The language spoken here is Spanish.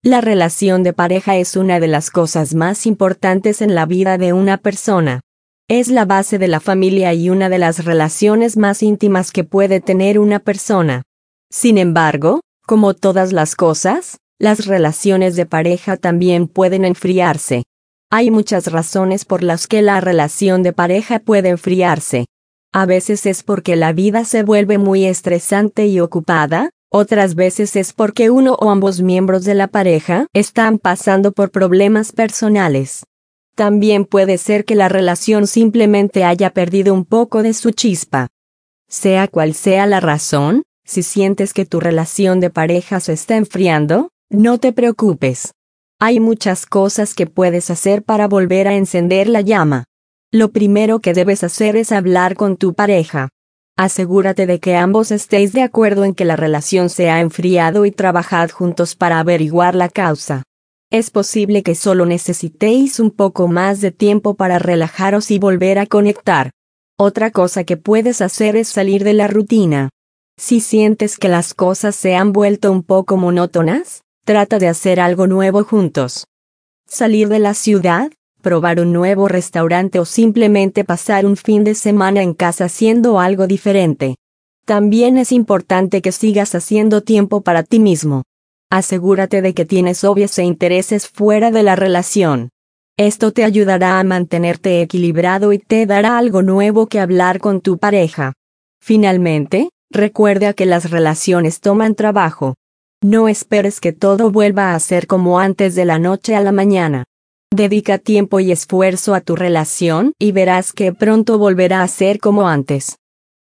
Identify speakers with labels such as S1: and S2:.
S1: La relación de pareja es una de las cosas más importantes en la vida de una persona. Es la base de la familia y una de las relaciones más íntimas que puede tener una persona. Sin embargo, como todas las cosas, las relaciones de pareja también pueden enfriarse. Hay muchas razones por las que la relación de pareja puede enfriarse. A veces es porque la vida se vuelve muy estresante y ocupada, otras veces es porque uno o ambos miembros de la pareja están pasando por problemas personales. También puede ser que la relación simplemente haya perdido un poco de su chispa. Sea cual sea la razón, si sientes que tu relación de pareja se está enfriando, no te preocupes. Hay muchas cosas que puedes hacer para volver a encender la llama. Lo primero que debes hacer es hablar con tu pareja. Asegúrate de que ambos estéis de acuerdo en que la relación se ha enfriado y trabajad juntos para averiguar la causa. Es posible que solo necesitéis un poco más de tiempo para relajaros y volver a conectar. Otra cosa que puedes hacer es salir de la rutina. Si sientes que las cosas se han vuelto un poco monótonas, trata de hacer algo nuevo juntos. Salir de la ciudad, probar un nuevo restaurante o simplemente pasar un fin de semana en casa haciendo algo diferente. También es importante que sigas haciendo tiempo para ti mismo. Asegúrate de que tienes hobbies e intereses fuera de la relación. Esto te ayudará a mantenerte equilibrado y te dará algo nuevo que hablar con tu pareja. Finalmente, recuerda que las relaciones toman trabajo. No esperes que todo vuelva a ser como antes de la noche a la mañana. Dedica tiempo y esfuerzo a tu relación y verás que pronto volverá a ser como antes.